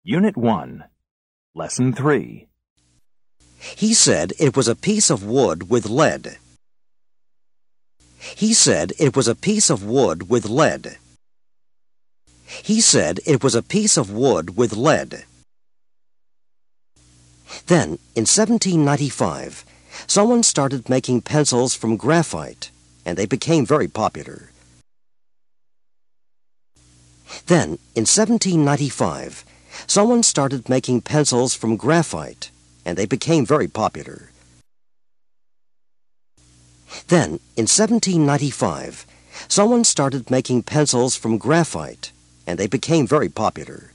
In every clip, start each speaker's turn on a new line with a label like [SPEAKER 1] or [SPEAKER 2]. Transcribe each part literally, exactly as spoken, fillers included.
[SPEAKER 1] Unit one, Lesson three.
[SPEAKER 2] He said it was a piece of wood with lead. He said it was a piece of wood with lead. He said it was a piece of wood with lead. Then, in seventeen ninety-five, someone started making pencils from graphite, and they became very popular. Then, in seventeen ninety-five, someone started making pencils from graphite, and they became very popular. Then, in seventeen ninety-five, someone started making pencils from graphite, and they became very popular.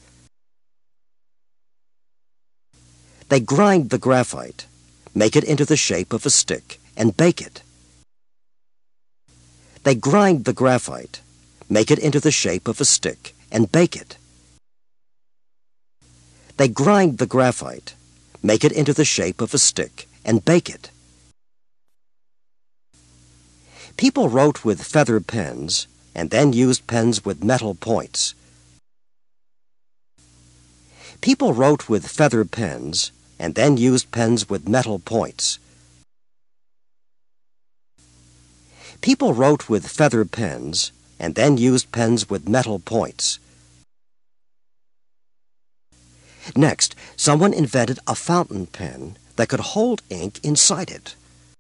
[SPEAKER 2] They grind the graphite, make it into the shape of a stick, and bake it. They grind the graphite, make it into the shape of a stick, and bake it. They grind the graphite, make it into the shape of a stick, and bake it. People wrote with feather pens, and then used pens with metal points. People wrote with feather pens, and then used pens with metal points. People wrote with feather pens, and then used pens with metal points. Next, someone invented a fountain pen that could hold ink inside it.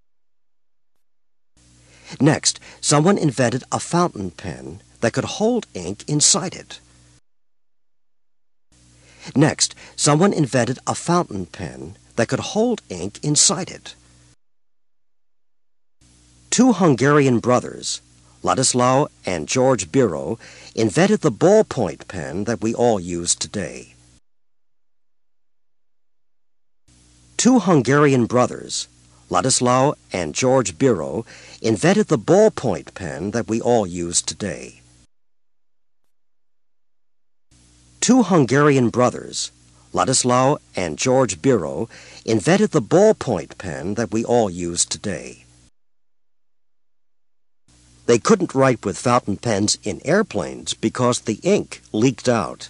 [SPEAKER 2] Next, someone invented a fountain pen that could hold ink inside it. Next, someone invented a fountain pen that could hold ink inside it. Two Hungarian brothers, Ladislao and George Biro, invented the ballpoint pen that we all use today. Two Hungarian brothers, Ladislao and George Biro, invented the ballpoint pen that we all use today. Two Hungarian brothers, Ladislao and George Biro, invented the ballpoint pen that we all use today. They couldn't write with fountain pens in airplanes because the ink leaked out.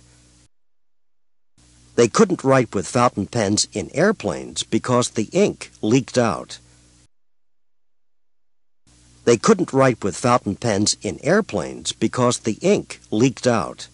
[SPEAKER 2] They couldn't write with fountain pens in airplanes because the ink leaked out. They couldn't write with fountain pens in airplanes because the ink leaked out.